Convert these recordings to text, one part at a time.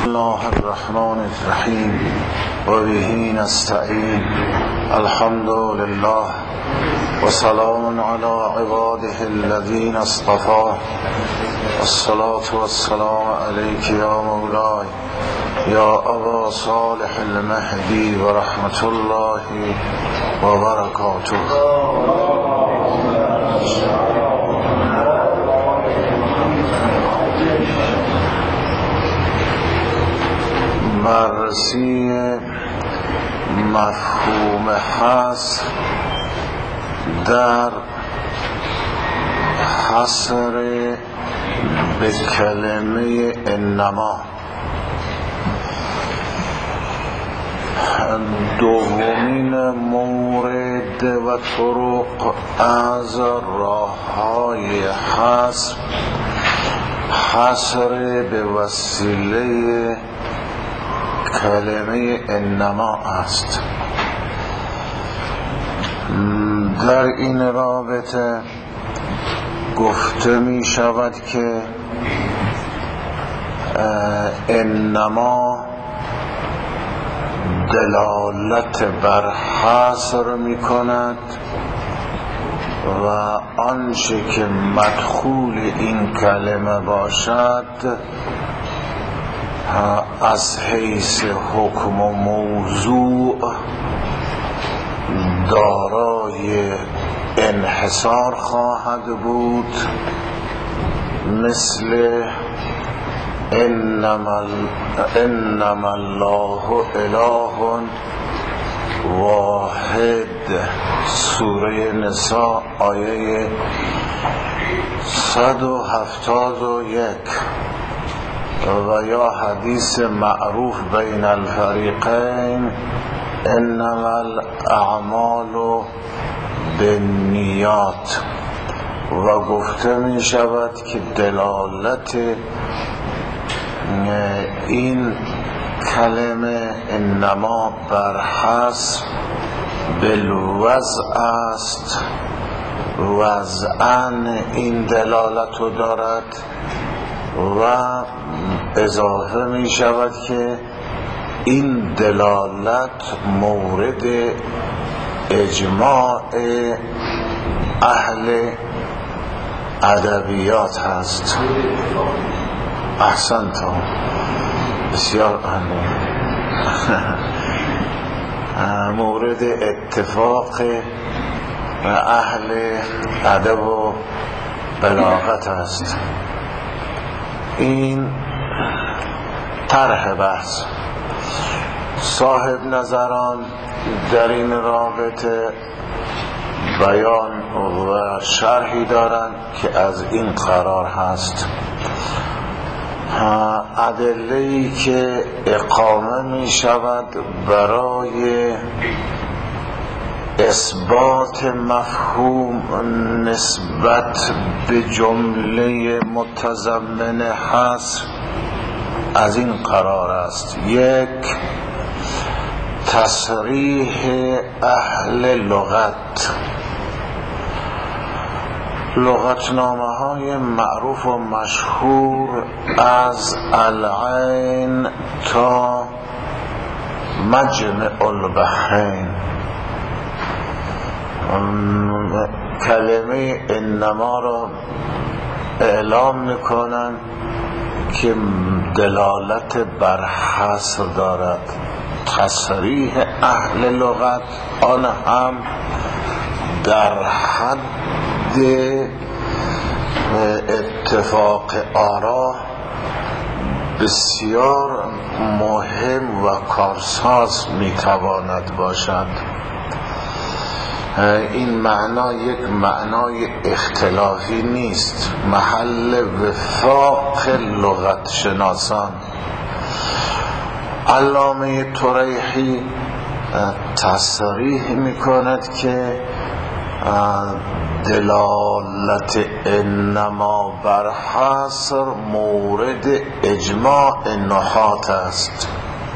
الله الرحمن الرحیم و به نستعین. الحمد لله و سلام علی عباده الذین اصطفى. الصلاة والسلام علیک یا مولاي یا ابا صالح المهدی و رحمت الله و برکاته. بررسی مفهوم حصر در حصر به کلمه انما. دومین مورد و طرق از راه‌های حصر به وسیله کلمه انما است. در این رابطه گفته می شود که انما دلالت بر حصر می کند و آنچه که مدخول این کلمه باشد از حیث حکم و موضوع دارای انحصار خواهد بود، مثل انما الله اله واحد، سوره نساء آیه 171، و یا حدیث معروف بین الفریقین انما الاعمال بالنیات. و گفته می شود که دلالت این کلمه انما بر حصر بالوضع است، وضعاً این دلالت رو دارد، و اضافه می شود که این دلالت مورد اجماع اهل ادبیات هست. احسنتم، بسیار عالی. مورد اتفاق اهل ادب و بلاغت است. این طرح بحث. صاحب نظران در این رابطه بیان و شرحی دارند که از این قرار هست: ادله‌ای که اقامه می شود برای اثبات مفهوم نسبت به جمله متضمن حصر از این قرار است: یک، تصریح اهل لغت. لغتنامه های معروف و مشهور از العین تا مجمع البحرین کلمه انما را اعلام میکنن که دلالت بر حصر دارد. تصریح اهل لغت آن هم در حد اتفاق آرا بسیار مهم و کارساز میتواند باشد. این معنا یک معنای اختلافی نیست، محل وفاق لغت شناسان. علامه طریحی تصریح میکند که دلالت انما بر حصر مورد اجماع نحات است.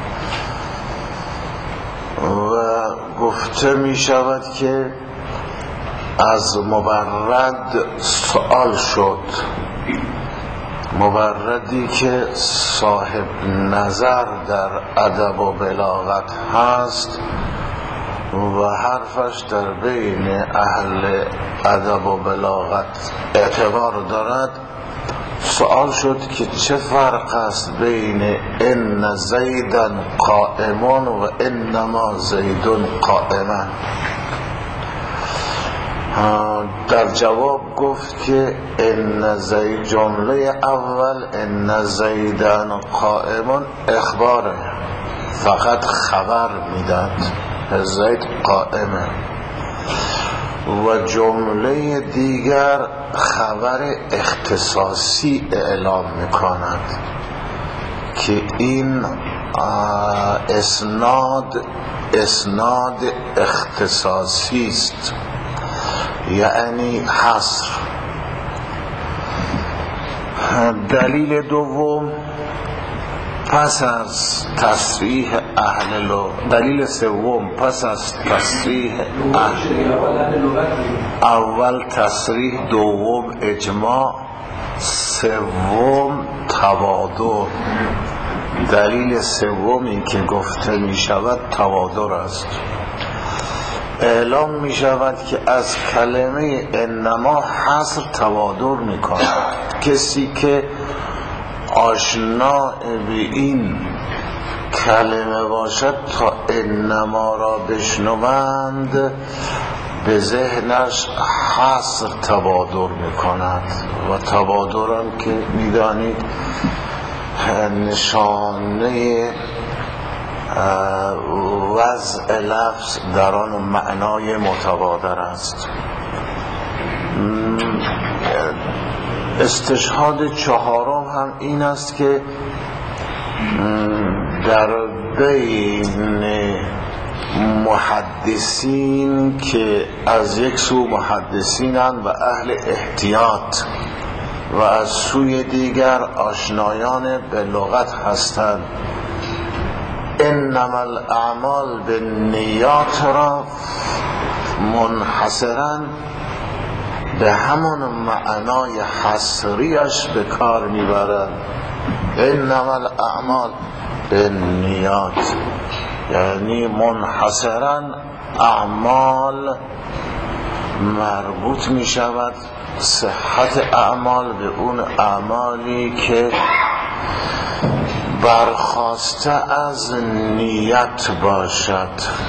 و گفته می شود که از مبرد سؤال شد مبردی که صاحب نظر در ادب و بلاغت هست و حرفش در بین اهل ادب و بلاغت اعتبار دارد، سوال شد که چه فرق است بین ان زیدا قائمون و انما زیدون قائما. در جواب گفت که ان زید، جمله اول ان زیدن قائمون اخباره، فقط خبر میداد زید قائمه، و جمله دیگر خبر اختصاصی اعلام میکند که این اسناد اختصاصی است، یعنی حصر. دلیل دوم پس از تصریح اهل لغت، دلیل سوم پس از تصریح اول تصریح، دوم اجماع، سوم تواتر. دلیل سومی که گفته می شود تواتر است. اعلام می شود که از کلمه انما حصر تواتر می کند. کسی که آشنا به این کلمه باشد تا انما را بشنوند به ذهنش حصر تواتر می کند، و تواتر هم که می دانید نشانه وضع لفظ در آن معنای متبادر است. استشهاد چهارم هم این است که در بین محدثین که از یک سو محدثینند و اهل احتیاط و از سوی دیگر آشنایان به لغت هستند، انما الاعمال بالنیات را منحصرا به همون معنای حصریش به کار میبرند. انما الاعمال بالنیات یعنی منحصرا اعمال مربوط می شود، صحت اعمال به اون اعمالی که برخواسته از نیت باشد.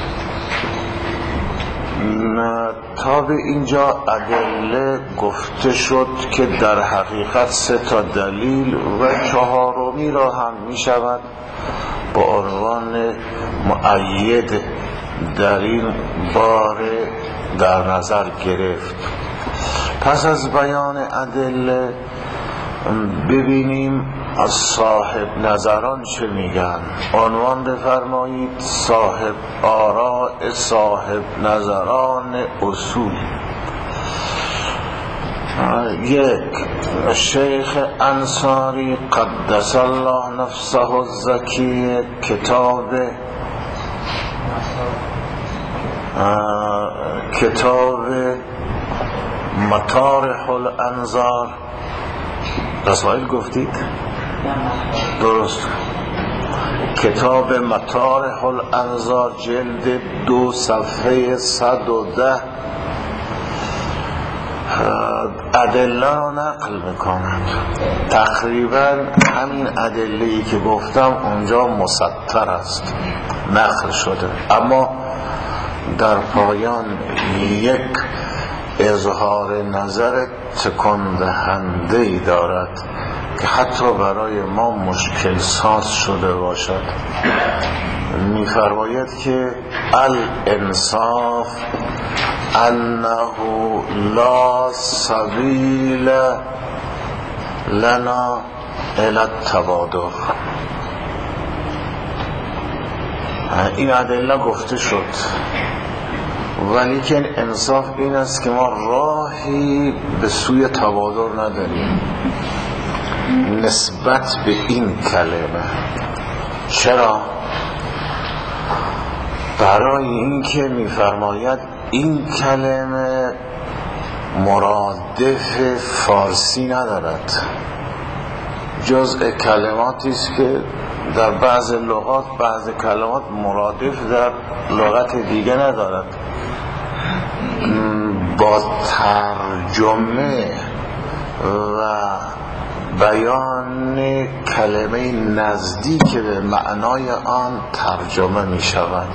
تا به اینجا ادله گفته شد که در حقیقت 3 دلیل و چهارمی را هم می شود با عنوان مؤید در این باره در نظر گرفت. پس از بیان ادله ببینیم از صاحب نظران چه میگن. عنوان بفرمایید صاحب آراء صاحب نظران اصول. 1. شیخ انصاری قدس الله نفسه الزکی کتاب مطارح الانظار، رسائل گفتید؟ درست. کتاب مطارح الانظار جلد 2 صفحه 110 ادله را نقل میکنند. تقریبا همین ادله‌ای که گفتم اونجا مسطر است، نقل شده، اما در پایان یک اظهار نظر تکان دهنده‌ای دارد که حتی برای ما مشکل ساز شده باشد. می‌فرماید که الانصاف انه لا سبیل لنا الی التبادر. این ادله گفته شد، ولیکن انصاف این است که ما راهی به سوی تبادر نداریم نسبت به این کلمه. چرا؟ برای اینکه می‌فرماید این کلمه مرادف فارسی ندارد. جزء کلماتی است که در بعض لغات بعض کلمات مرادف در لغت دیگه ندارد. با ترجمه و بیان کلمه نزدیک به معنای آن ترجمه می شود.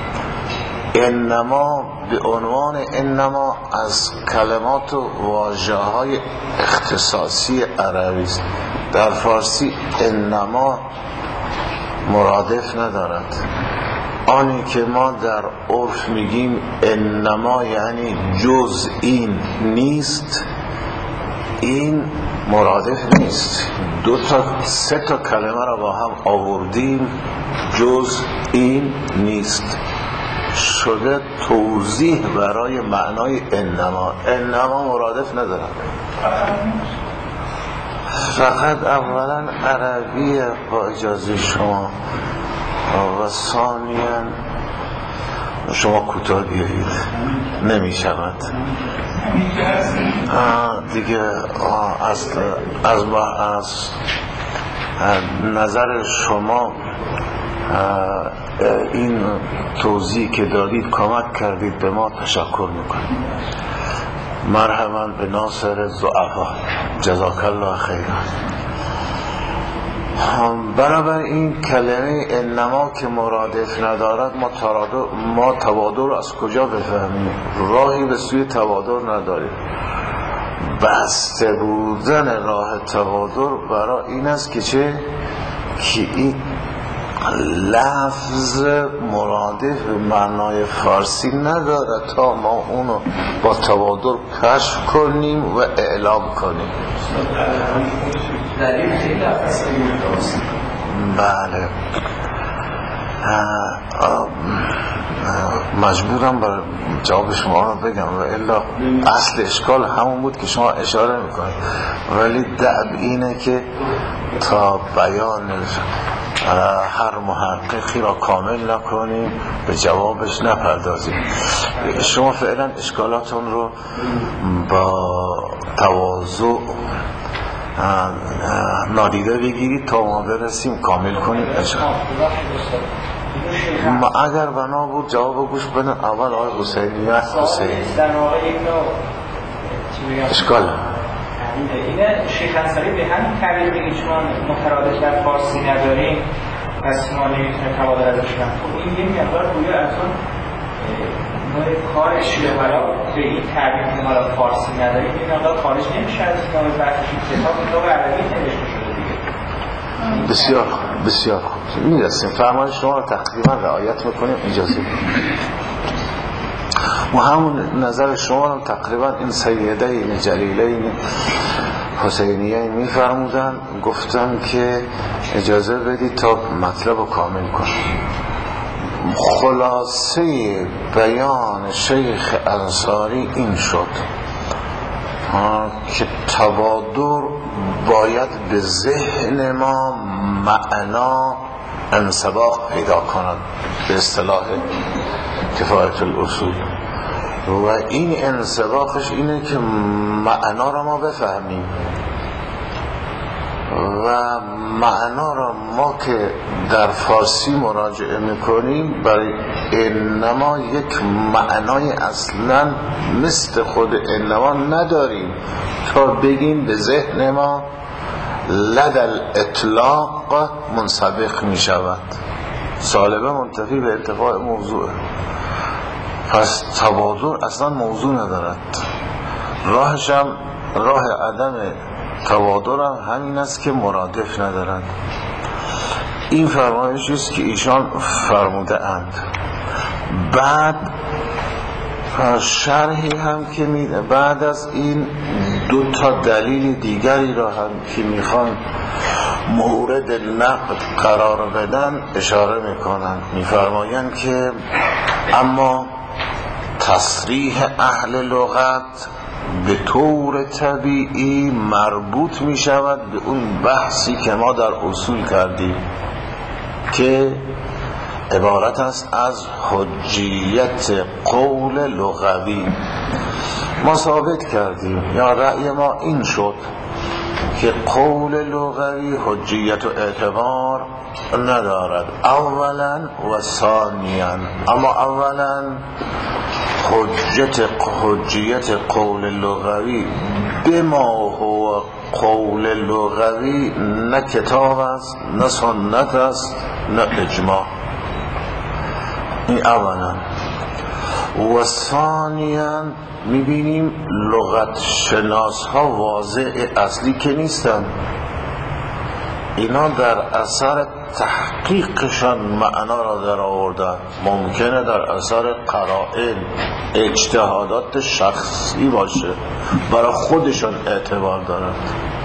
انما به عنوان انما از کلمات و واژه‌های اختصاصی عربی است. در فارسی انما مرادف ندارد. آنی که ما در عرف میگیم انما یعنی جز این نیست، این مرادف نیست. سه تا کلمه را با هم آوردیم، جز این نیست، شده توضیح برای معنای انما. انما مرادف ندارد. فقط اولا عربی با اجازه شما و ثانیا شما کوتاه بیایید، نمی شود دیگه. از نظر شما این توضیح که دادید کمک کردید به ما، تشکر میکنیم. مرحبا به ناصر ضعفا، جزاک الله خیرا. برابر این کلمه انما که مرادف ندارد، ما توادر از کجا بفهمیم؟ راهی به سوی توادر نداریم. بسته بودن راه توادر برای این است که این لفظ مرادف به معنای فارسی ندارد تا ما اونو با توادر کشف کنیم و اعلام کنیم. بله، مجبورم بر جواب شما رو بگم و الا اصل اشکال همون بود که شما اشاره میکنید، ولی دعب اینه که تا بیان هر محققی را کامل نکنیم، به جوابش نپردازیم. شما فعلا اشکالاتون رو با تواضع نادیده بگیرید تا ما برسیم کامل کنیم. اگر بنا بود جواب گوش بدن. اول آقای حسینی اشکال اینه شیخ انصاری به همین تعبیر میگه چون مترادف در فارسی نداریم پس ما نمیتونه توادر ازش کنیم. خب این یه مقدار گویا از اون کارش به به این تعبیر که ما را فارسی نداریم این مقدار خارج نمیشه از نام بحثش. کتاب عربی نوشته شده دیگه. بسیار بسیار خوب میرسیم. فرمان شما را تقریبا رعایت میکنیم. اجازه و همون نظر شما هم تقریبا این سیده این جلیله این حسینیه میفرمودن. گفتم که اجازه بدید تا مطلب رو کامل کنم. خلاصه بیان شیخ انصاری این شد که توادر باید به ذهن ما معنا انسباق پیدا کند، به اصطلاح کفایت الاصول. و این انسباقش اینه که معنا را ما بفهمیم و معنا را ما که در فارسی مراجعه میکنیم برای انما یک معنای اصلا مثل خود انما نداریم تا بگیم به ذهن ما لدل اطلاق منسبق میشود. سالبه منتفی به ارتفاع موضوع. پس توادر اصلا موضوع ندارد. راهش هم راه عدم توادر هم همین است که مرادف ندارد. این فرمایشی است که ایشان فرموده اند. بعد شرحی هم که بعد از این دو تا دلیل دیگری را هم که میخوان مورد نقد قرار بدن اشاره میکنند. میفرمایند که اما تصریح اهل لغت به طور طبیعی مربوط می شود به اون بحثی که ما در اصول کردیم که عبارت است از حجیت قول لغوی. ما ثابت کردیم یا رأی ما این شد که قول لغوی حجیت و اعتبار ندارد اولا و ثانیا. اما اولا حجیت قول لغوی بما هو قول لغوی نه کتاب است، نه سنت است، نه اجماع. این اولا. و ثانیا میبینیم لغت شناس ها واضع اصلی که نیستن، اینا در اثر تحقیقشان معنا را در آوردن. ممکنه در اثر قرائن اجتهادات شخصی باشه، برای خودشان اعتبار دارند.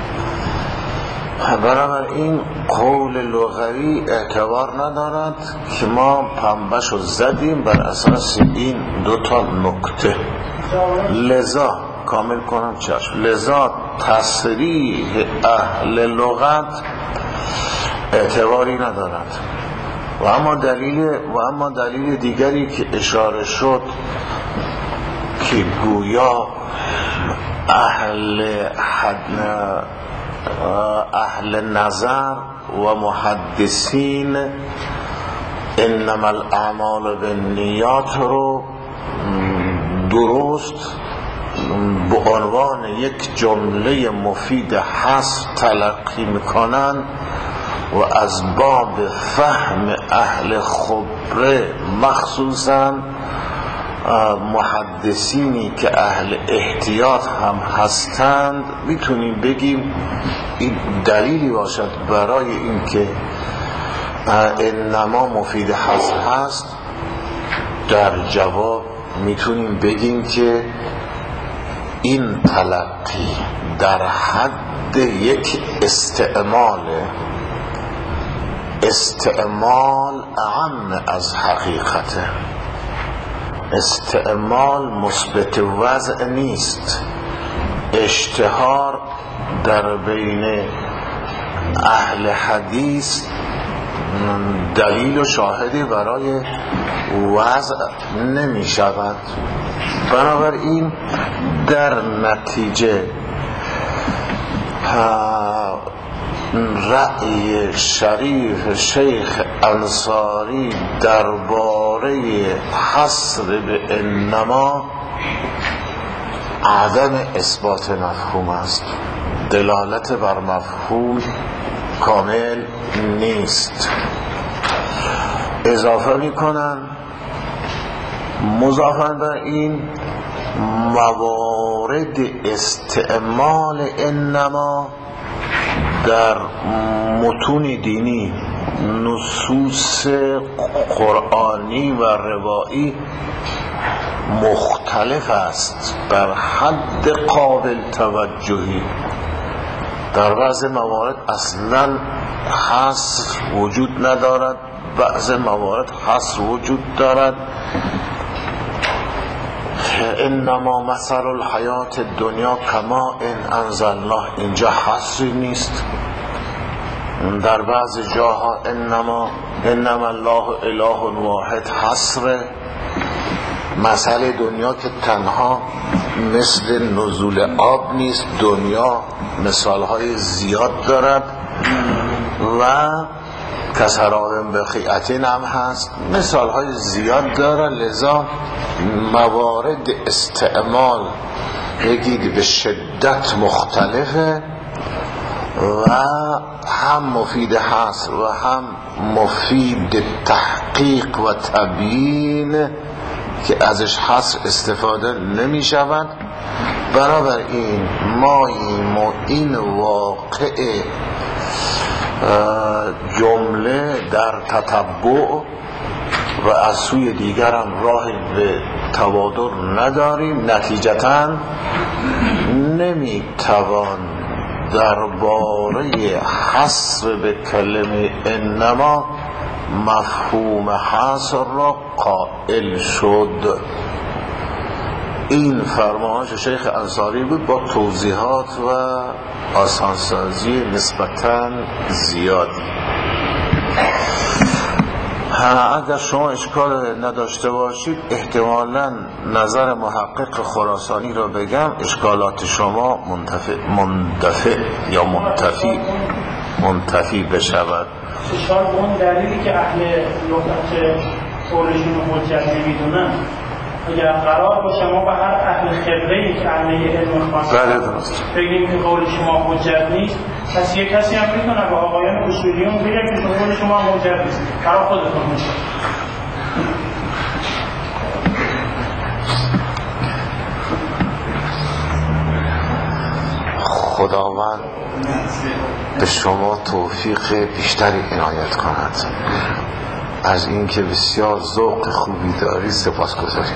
بنابراین قول لغوی اعتبار ندارد که ما پنبهشو زدیم بر اساس این دو تا نکته. لذا کامل کنم چشم، لذا تصریح اهل لغت اعتباری ندارد. و اما دلیل دیگری که اشاره شد که گویا اهل نظر و محدثین انما الاعمال بالنیات رو درست به عنوان یک جمله مفید حصر تلقی میکنن و از باب فهم اهل خبره مخصوصا محدثینی که اهل احتیاط هم هستند میتونیم بگیم این دلیلی باشد برای اینکه انما مفید حصر هست. در جواب میتونیم بگیم که این تلقی در حد یک استعمال اعم از حقیقته. استعمال مثبت وضع نیست. اشتهار در بین اهل حدیث دلیل و شاهدی برای وضع نمی شود. بنابراین در نتیجه رأی شریف شیخ انصاری درباره حصر به انما عدم اثبات مفهوم است، دلالت بر مفهوم کامل نیست. اضافه میکنن مضافاً بر این موارد استعمال انما در متون دینی، نصوص قرآنی و روایی مختلف است بر حد قابل توجهی. در بعض موارد اصلا حصر وجود ندارد، بعض موارد حصر وجود دارد. انما مثل الحیات الدنیا کما ان انزلناه، اینجا حصری نیست. در بعض جاها انما الله اله واحد حصره. مسئله دنیا که تنها مثل نزول آب نیست، دنیا مثالهای زیاد دارد و کسراب بخیعتین هم هست، مثالهای زیاد دارد. لذا موارد استعمال بگید به شدت مختلفه و هم مفید حصر و هم مفید تحقیق و تبیین که ازش حصر استفاده نمی شود. بنابراین ما این واقع جمله در تتبع و از سوی دیگر هم راه به توادر نداریم. نتیجتاً نمیتوان درباره حصر به کلمه انما مفهوم حصر را قائل شد. این فرمایش شیخ انصاری بود با توضیحات و آسانسازی نسبتاً زیادی. اگر شما اشکال نداشته باشید احتمالاً نظر محقق خراسانی را بگم، اشکالات شما مندفع یا منتفی بشود. اشکال اون دلیلی که اهل لغت قولشون رو حجت نمیدونن، اگر قرار باشه ما به هر اهل خبره‌ای که اهل علم خاص بگیم که قول شما حجت نیست، پس یک کسی هم میتونه به آقایان اصولیون بگه که قول شما حجت نیست، برای خودتون میشه. خداوند به شما توفیق بیشتری عنایت کند. از اینکه بسیار ذوق خوبی داری سپاسگزاریم.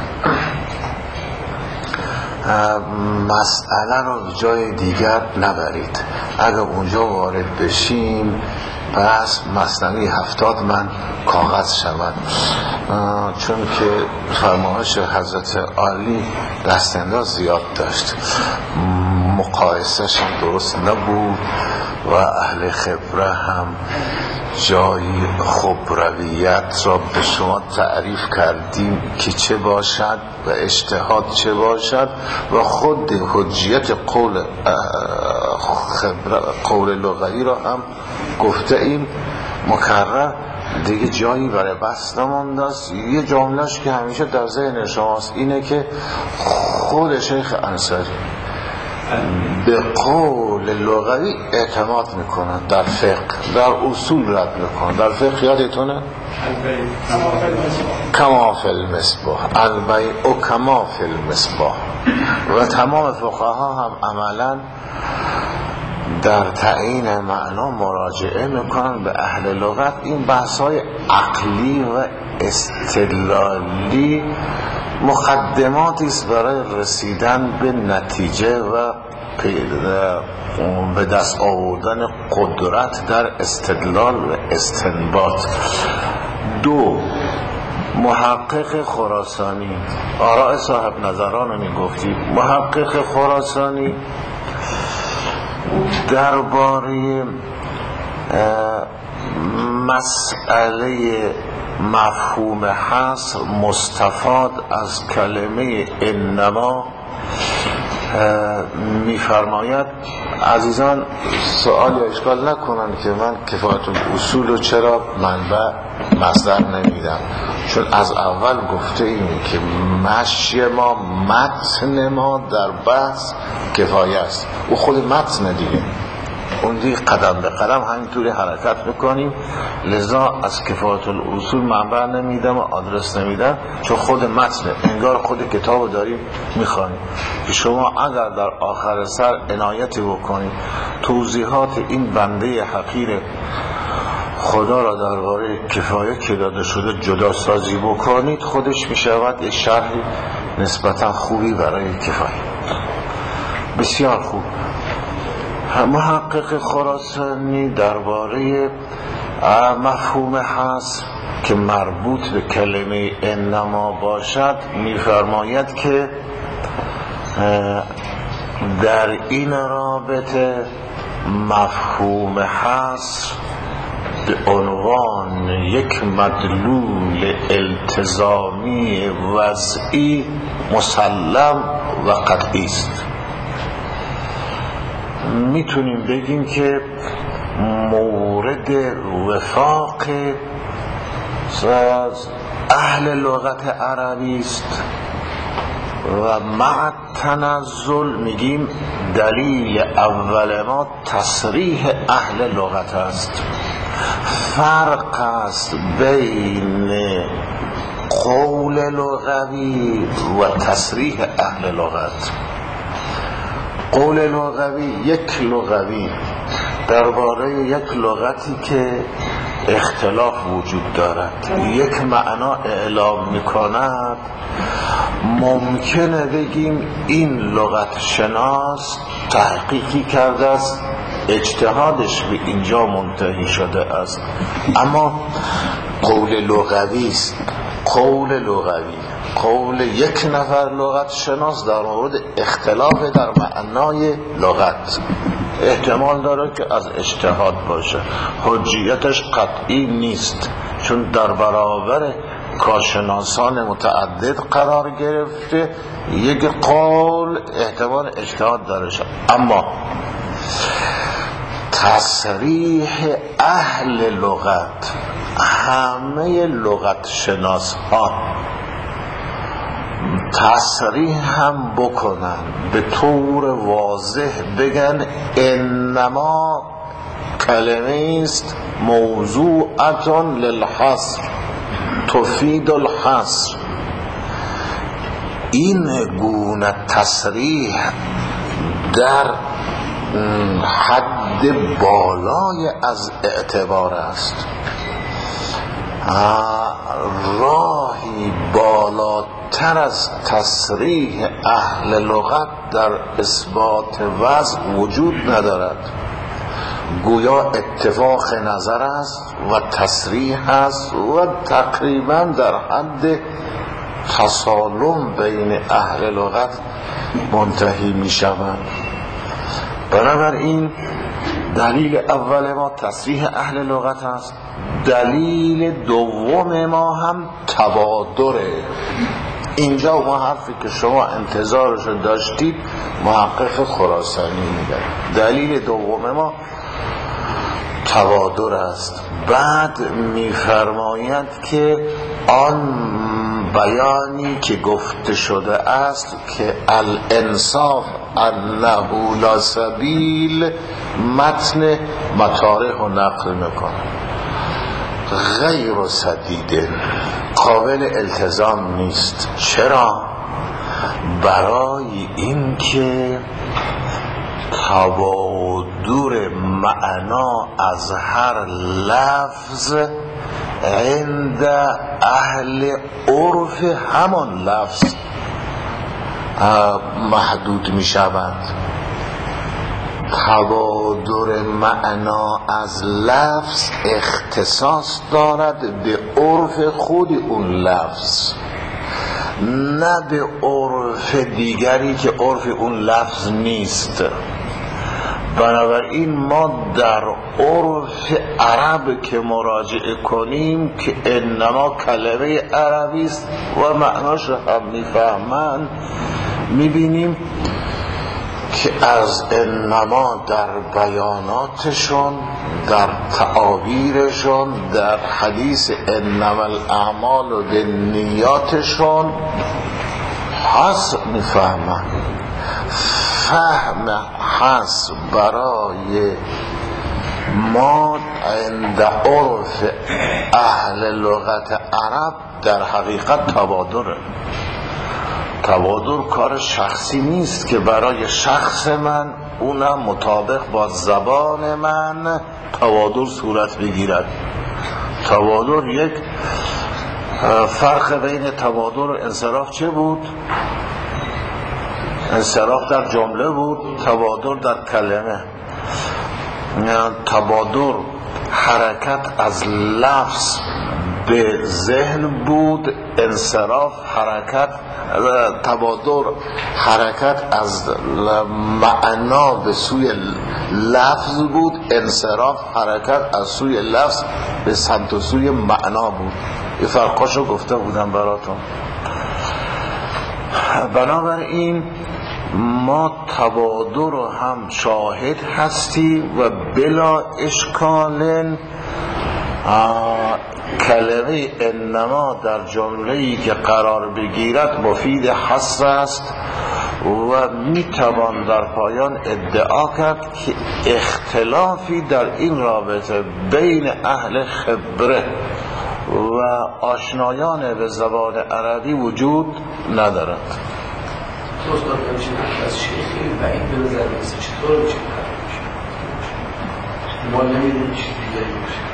مسئله رو جای دیگر نبرید. اگر اونجا وارد بشیم پس مثنوی 70 من کاغذ شود، چون که فرمایش حضرت عالی دستانداز زیاد داشت، مقایسه‌ش هم درست نبود و اهل خبره هم جایی خبرویت را به شما تعریف کردیم که چه باشد و اجتهاد چه باشد و خود حجیت قول لغوی را هم گفته ایم مکرر، دیگه جایی برای بحث نمانده است. یه جملهش که همیشه در ذهن شماست اینه که خود شیخ انصاری به قول لغوی اعتماد میکنن، در فقه در اصول رد میکنن. در فقه یادتونه کما فی المصباح، البیع کما فی المصباح، و تمام فقها هم عملا در تعیین معنا مراجعه میکنن به اهل لغت. این بحث‌های عقلی و استدلالی مقدماتی است برای رسیدن به نتیجه و به دست آوردن قدرت در استدلال و استنباط. دو، محقق خراسانی، آراء صاحب نظران رو میگفتیم. محقق خراسانی درباره مسئله مفهوم حصر مستفاد از کلمه انما میفرماید. عزیزان سوال یا اشکال نکنن که من کفایت الاصول رو چرا منبع مصدر نمیدم، چون از اول گفته ایم که مشی ما متن ما در بحث کفایه است، او خود متن دیگه، اون دیگه قدم به قدم همینطوری حرکت میکنیم. لذا از کفایت الاصول منبع نمیدم و آدرس نمیدم، چون خود متن انگار خود کتاب داریم میخوانیم. که شما اگر در آخر سر عنایتی بکنید توضیحات این بنده حقیر خدا را درباره کفایه که داده شده جدا سازی بکنید، خودش میشود شرحی نسبتا خوبی برای کفایه. بسیار خوب. محقق خراسانی درباره مفهوم حصر که مربوط به کلمه انما باشد میفرماید که در این رابطه مفهوم حصر به عنوان یک مدلول التزامی وضعی مسلم و قطعی است. میتونیم بگیم که مورد وفاق اهل لغت عربی است و مع تنزل میگیم دلیل اول ما تصریح اهل لغت است. فرق است بین قول لغوی و تصریح اهل لغت. قول لغوی یک لغوی درباره یک لغتی که اختلاف وجود دارد یک معنا اعلام میکند، ممکنه بگیم این لغت شناس تحقیقی کرده است، اجتهادش به اینجا منتهی شده است، اما قول لغوی است. قول لغوی، قول یک نفر لغت شناس در مورد اختلاف در معنای لغت، احتمال داره که از اجتهاد باشه، حجیتش قطعی نیست، چون در برابر کارشناسان متعدد قرار گرفته، یک قول احتمال اجتهاد دارش. اما تصریح اهل لغت، همه لغت شناس ها تصریح هم بکنن، به طور واضح بگن انما کلمه است موضوعتون للحصر تفید الحصر، این گونه تصریح در حد بالای از اعتبار است. راهی بالاتر از تصریح اهل لغت در اثبات وضع وجود ندارد. گویا اتفاق نظر است و تصریح است و تقریبا در حد تسالم بین اهل لغت منتهی می شود. بنابراین دلیل اول ما تصریح اهل لغت است. دلیل دوم ما هم تبادره. اینجا ما حرفی که شما انتظارش داشتید محقق خراسانی میگه. دلیل دوم ما تبادر است. بعد میفرماید که آن بیانی که گفته شده است که الانصاف انه لا سبیل، متن مطارح و نقل میکنه، غیر سدید، قابل التزام نیست. چرا؟ برای اینکه تبادر معنا از هر لفظ عند اهل عرف همان لفظ محدود می شود. تبادر معنا از لفظ اختصاص دارد به عرف خود اون لفظ، نه به عرف دیگری که عرف اون لفظ نیست. بنابراین ما در عرف عرب که مراجعه کنیم که انما کلمه عربی است و معناش هم میفهمن، میبینیم که از انما در بیاناتشون، در تعابیرشون، در حدیث انما الاعمال و بالنیاتشون حس میفهمن. فهم حس برای ما عند عرف اهل لغت عرب در حقیقت تبادره. تبادر کار شخصی نیست که برای شخص من اونم مطابق با زبان من تبادر صورت بگیرد. تبادر یک فرق بین تبادر و انصراف چه بود؟ انصراف در جمله بود، تبادر در کلمه. تبادر حرکت از لفظ به ذهن بود، انصراف حرکت، تبادر حرکت از معنا به سوی لفظ بود، انصراف حرکت از سوی لفظ به سمت و سوی معنا بود. این فرقاشو گفته بودم براتون. بنابراین ما تبادر رو هم شاهد هستی و بلا اشکال کلمه انما در جمله‌ای که قرار بگیرد مفید حصر است و میتوان در پایان ادعا کرد که اختلافی در این رابطه بین اهل خبره و آشنایان به زبان عربی وجود ندارد. دوستان همیشه از شیخی و این به نظر میسه چطور میشه ما نمیدونیم چیز دیگری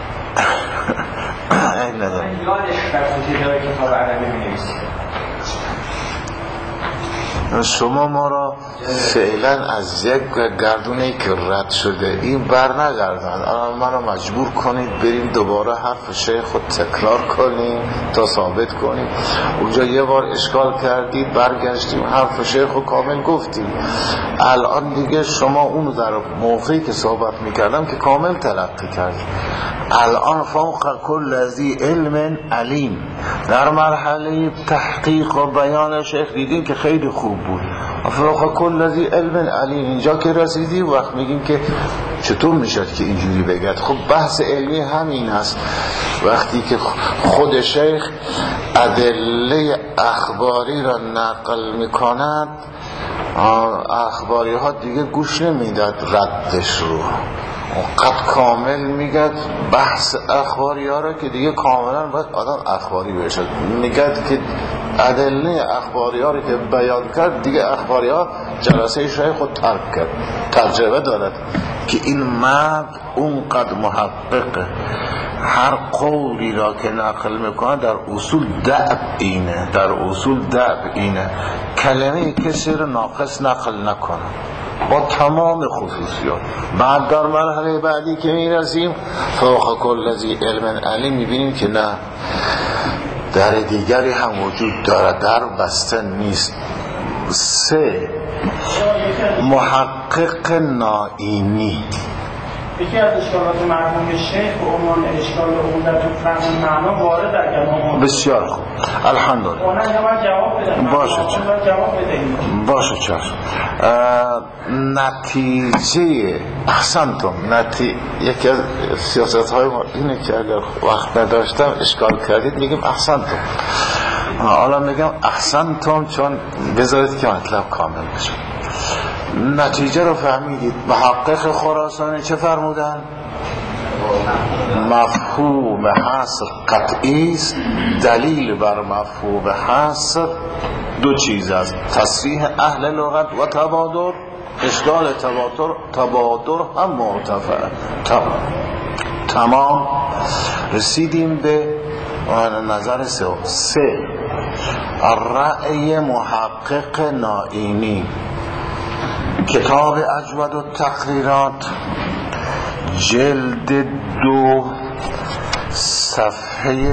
میشه. این ندارم یادش در کتاب عربی می نویسید شما ما را فعلا از یک گردونی که رد شده این بر نگردن، ما را مجبور کنید بریم دوباره حرف شیخ خود تکرار کنیم تا ثابت کنیم. اونجا یه بار اشکال کردید، برگشتیم حرف شیخ رو کامل گفتیم. الان دیگه شما اونو در موقعی که صحبت میکردم که کامل تلقی کردیم. الان فوق کل ذی علم علیم، در مرحله تحقیق و بیان شیخ دیدیم که خیلی خوب بود. فوق کل ذی علم علیم اینجا که رسیدیم وقت میگیم که چطور میشد که اینجوری بگد. خب بحث علمی همین هست. وقتی که خود شیخ ادله اخباری را نقل میکند، اخباری ها دیگه گوش نمیداد ردش رو، قد کامل میگد بحث اخباری ها را که دیگه کاملا باید آدم اخباری بشد. میگد که ادله اخباری ها را که بیان کرد دیگه اخباری ها جلسه شیخ خود ترک کرد. تجربه دارد که این مرد اونقدر محققه، هر قولی را که نقل میکنه در اصول دعب اینه، کلمه کسی را ناقص نقل نکنه با تمام خصوصیات. بعد در مرحله بعدی که میرسیم فوق کل ذی علم علیم میبینیم که نه، در دیگری هم وجود داره، در بسته نیست. 3 محقق نائینی. یکی از اشکالات مرحوم شیخ به عنوان اشکال عمدت فهم معنا وارد در کلام. بسیار خوب، الحمدلله. اونها باید جواب بدن. باشه چشم. نتیجه احسنتم. یکی از سیاست های ما اینه که اگر وقت نداشتم اشکال کردید میگیم احسنتم. حالا میگم احسنتم چون بذارید که مطلب کامل بشه. نتیجه رو فهمیدید. محقق خراسانی چه فرمودن؟ مفهوم حصر قطعی است. دلیل بر مفهوم حصر 2 چیز است: تصریح اهل لغت و تبادر. اشکال تبادر هم مرتفع. تمام. رسیدیم به نظر 3 رأی محقق نائینی. کتاب اجود التقریرات جلد 2 صفحه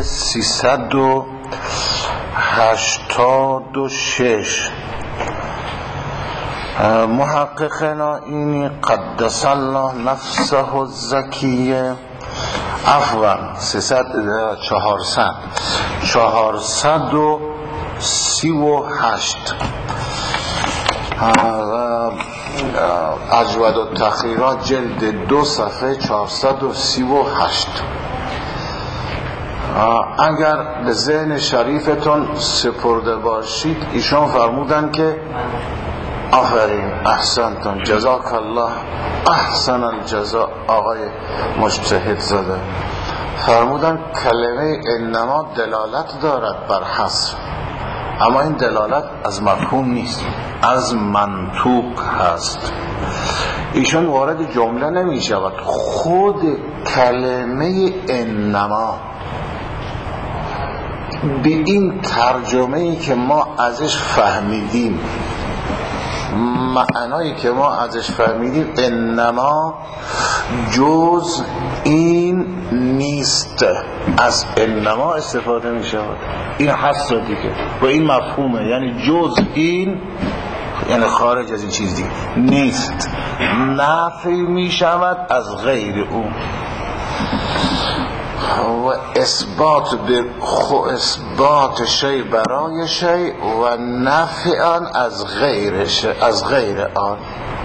386. محقق نائینی قدس الله نفسه الزکیه، عفوا 438 اجود التقریرات جلد 2 صفحه 438. اگر به ذهن شریفتون سپرده باشید ایشان فرمودن که آفرین، احسنتون، جزاک الله احسن الجزا آقای مجتهد زاده. فرمودن کلمه انما دلالت دارد بر حصر، اما این دلالت از مفهوم نیست، از منطوق هست. ایشان وارد جمله نمی شود. خود کلمه انما به این ترجمه‌ای که ما ازش فهمیدیم، معنایی که ما ازش فهمیدیم، انما جز این نیست، از انما استفاده می شود. این حس دیگه با این مفهومه، یعنی جز این یعنی خارج از این چیز دیگه نیست، نفی می شود از غیر اون و اثبات شی برای شی و نفی آن از غیر آن.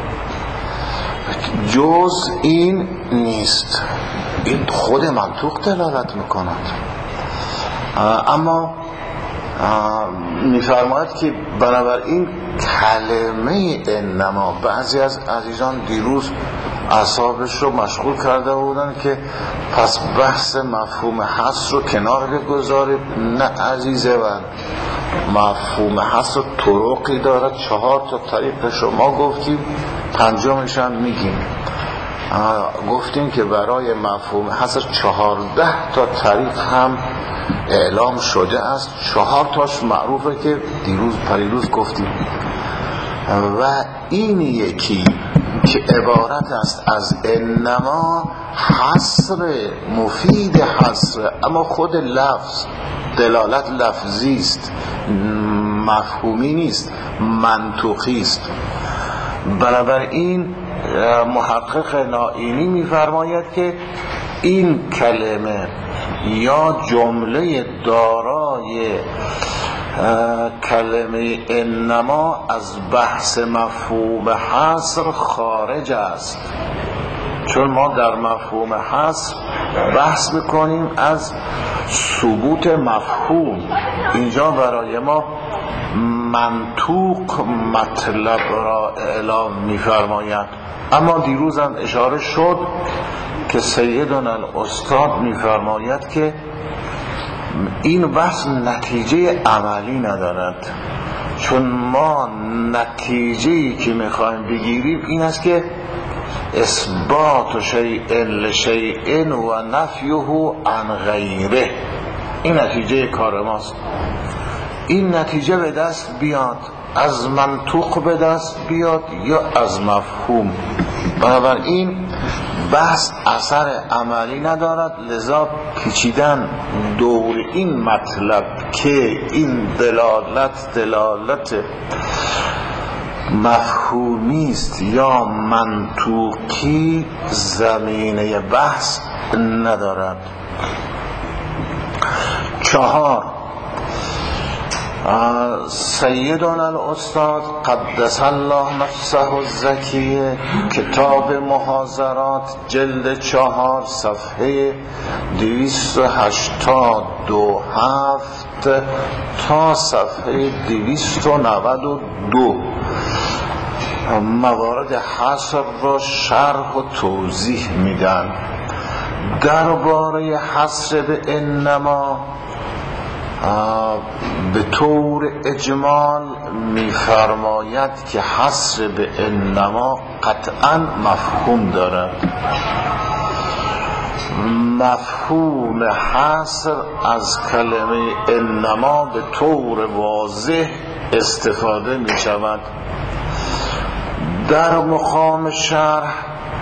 جز این نیست، این خود منطوق دلالت میکند. اما میفرماید که بنابراین کلمه انما، بعضی از عزیزان دیروز اعصابش رو مشغول کرده بودن که پس بحث مفهوم حصر رو کنار بگذارید. نه عزیزه من، مفهوم حصر طرقی دارد، 4 طریق شما گفتیم، 5مش هم میگیم. گفتیم که برای مفهوم حصر 14 تا طریق هم اعلام شده است. 4 تاش معروفه که پریروز گفتیم و این یکی که عبارت است از انما حصر مفید حصر، اما خود لفظ دلالت لفظی است، مفهومی نیست، منطقی است. بنابراین محقق نائینی می‌فرماید که این کلمه یا جمله دارای کلمه انما از بحث مفهوم حصر خارج است، چون ما در مفهوم حصر بحث میکنیم از ثبوت مفهوم. اینجا برای ما منطوق مطلب را اعلام میفرماید. اما دیروز هم اشاره شد که سیدنا الاستاد میفرماید که این بحث نتیجه عملی ندارد، چون ما نتیجه‌ای که میخوایم بگیریم این است که اثبات شیء لشیء و نفیه عن غیره. این نتیجه کار ماست. این نتیجه به دست بیاد از منطوق به دست بیاد یا از مفهوم. بنابراین بحث اثر عملی ندارد، لذا پیچیدن دور این مطلب که این دلالت مفهومی است یا منطوقی زمینه بحث ندارد. 4 سیدنا الاستاد قدس الله نفسه الزکیه، کتاب محاضرات جلد 4 صفحه 287 تا صفحه 292 موارد حصر را شرح و توضیح میدن. درباره حصر به انما به طور اجمال می‌فرماید که حصر به انما قطعاً مفهوم دارد. مفهوم حصر از کلمه انما به طور واضح استفاده می‌شود. در مقام شرح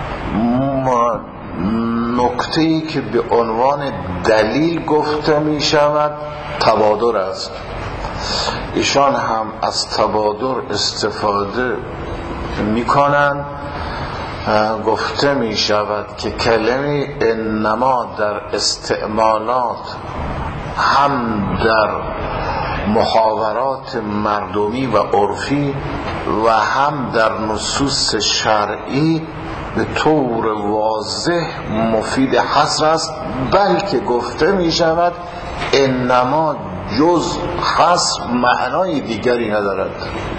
نکته‌ای که به عنوان دلیل گفته می شود تبادر است. ایشان هم از تبادر استفاده می کنند. گفته می شود که کلمه انما در استعمالات هم در محاورات مردمی و عرفی و هم در نصوص شرعی به طور واضح مفید حصر است، بلکه گفته می شود انما جز حصر معنای دیگری ندارد.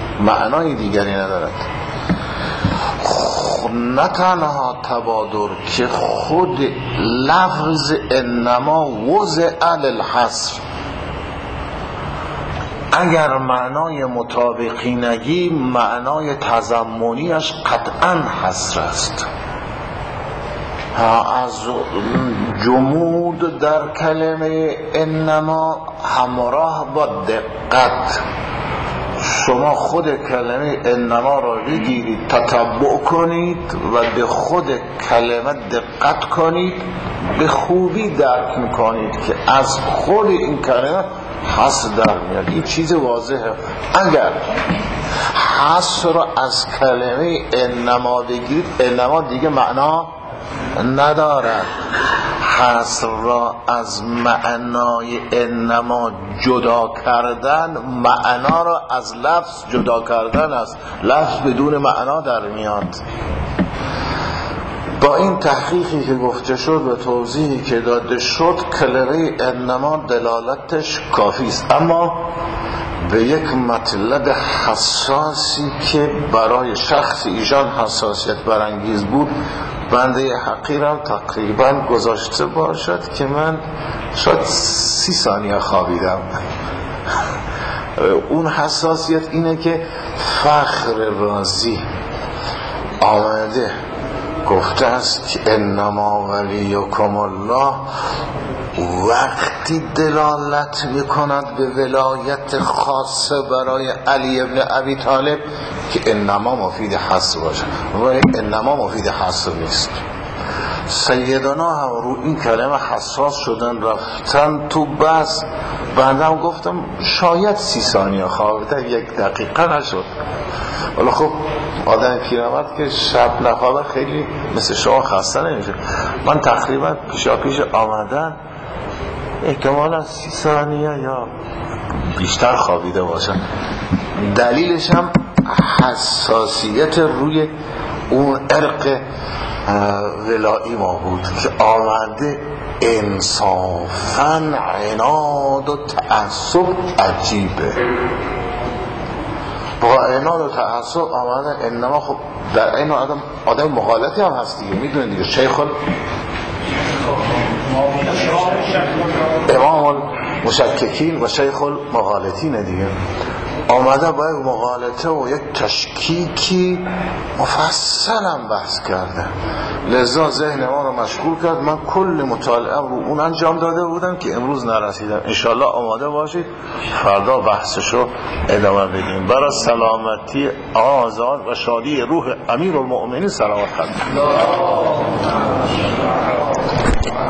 نه تنها تبادر که خود لفظ انما وضع للحصر، اگر معنای مطابقینگی معنای تضمنیش قطعا حصر است. از جمود در کلمه انما همراه با دقت، شما خود کلمه انما را بگیرید تتبع کنید و به خود کلمه دقت کنید، به خوبی درک میکنید که از خود این کلمه حصر در میاد. این چیز واضحه. اگر حصر را از کلمه انما بگیرید، انما دیگه معنا ندارد. حصر را از معنای انما جدا کردن، معنا را از لفظ جدا کردن است. لفظ بدون معنا در میاد. با این تحقیقی که گفته شد و توضیحی که داده شد، کلمه انما دلالتش کافی است. اما به یک مطلب حساسی که برای شخص ایشان حساسیت برانگیز بود، بنده حقیرم تقریبا گذاشته باشد که من شاید 30 ثانیه خوابیدم. اون حساسیت اینه که فخر رازی آمده گفته است که انما ولیکم الله وقتی دلالت میکند به ولایت خاصه برای علی ابن ابی طالب که انما مفید حصر باشه، ولی انما مفید حصر نیست. سیدنا هم رو این کلمه حساس شدن، رفتن تو بس. بعدم گفتم شاید 30 ثانیه خوابیده، 1 دقیقه نشد. ولی خب آدم پیرمرد که شب نخوابه خیلی مثل شما خسته نمیشه. من تقریبا پیش آمدن احتمالا 30 ثانیه یا بیشتر خوابیده باشم. دلیلش هم حساسیت روی اون عرق ولایی ما بود که آمده انصافاً عناد و تعصب عجیبه. با عناد و تعصب آمده انما. خب در این آدم مغالطی هم هست دیگه، میدونید دیگه. شیخ امام المشککین و شیخ المغالطین دیگه آمده با یک مغالطه و یک تشکیکی مفصلا بحث کرده، لذا ذهن ما رو مشغول کرد. من کل مطالعه رو اون انجام داده بودم که امروز نرسیدم. انشالله آماده باشید فردا بحثشو ادامه بدیم. برای سلامتی آزاد و شادی روح امیر المؤمنین صلوات خواهد.